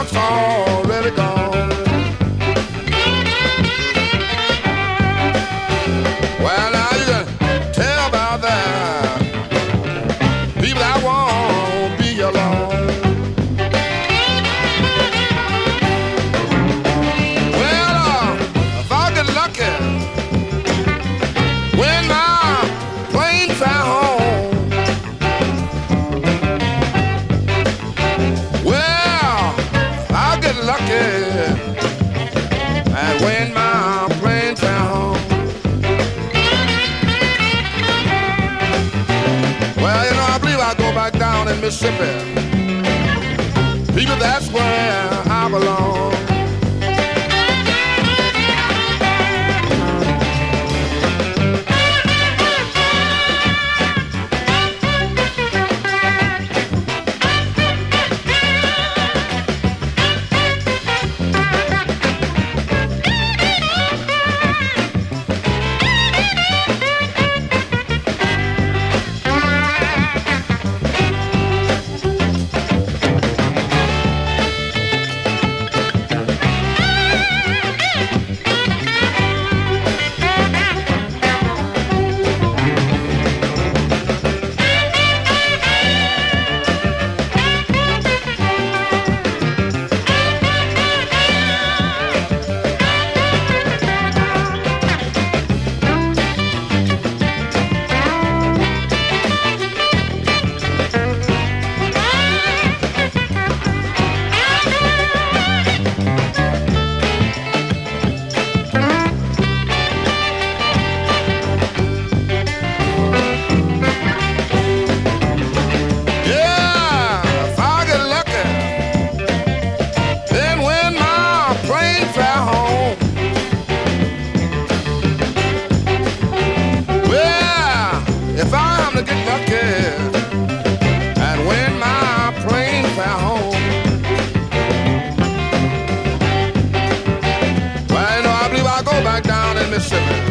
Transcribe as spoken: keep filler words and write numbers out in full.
it's already gone. Well, now you can tell about that. People that won't be alone. Well, uh, if I get lucky, when my plane fly home, well, I'll get lucky, and when my plane fly home. Well, you know, I believe I go back down in Mississippi. People, that's where I belong. If I'm to get lucky, and when my plane fly home, well, you know, I believe I'll go back down in Mississippi.